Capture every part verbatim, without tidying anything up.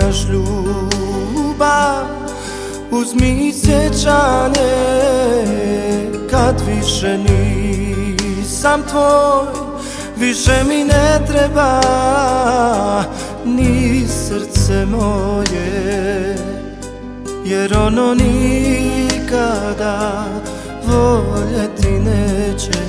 mojaš ljubav, uzmi sjećanje kad više nisam tvoj. Više mi ne treba ni srce moje, jer ono nikada voljeti neće.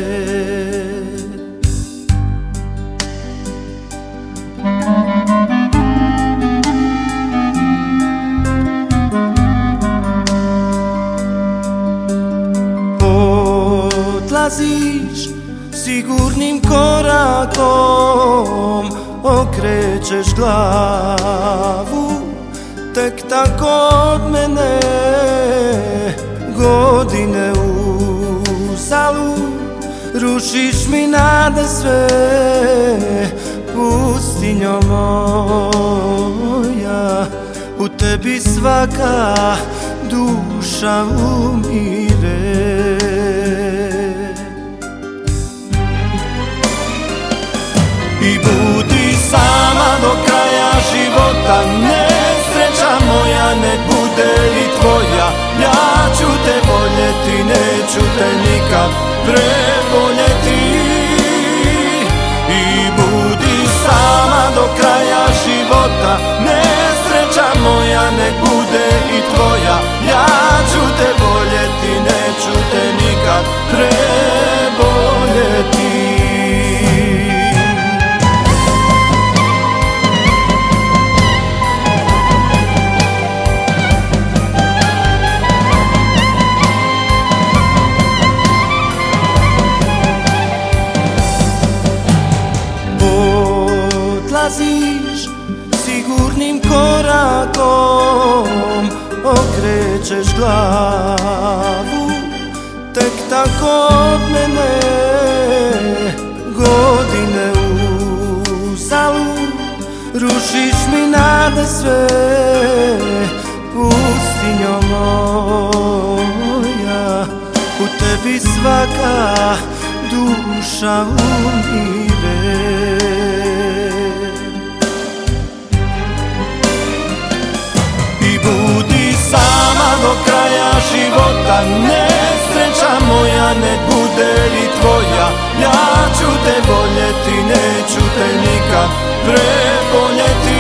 Odlaziš sigurnim korakom, okrećeš glavu, tek tako od mene godine uzalud. Rušiš mi nade sve, pustinjo moja, u tebi svaka duša umire. I budi sama do kraja života, nesreća moja nek bude i tvoja. Ja ću te voljeti, neću te nikad preboljeti. I budi sama do kraja života, nesreća moja nek bude i tvoja. Ja ću te voljeti, neću te nikad preboljeti. Odlaziš sigurnim korakom, okrećeš glavu, tek tako od mene godine uzalud. Rušiš mi nade sve, pustinjo moja, u tebi svaka duša umire. Budi sama do kraja života, nesreća moja nek bude i tvoja. Ja ću te voljeti, neću te nikad preboljeti.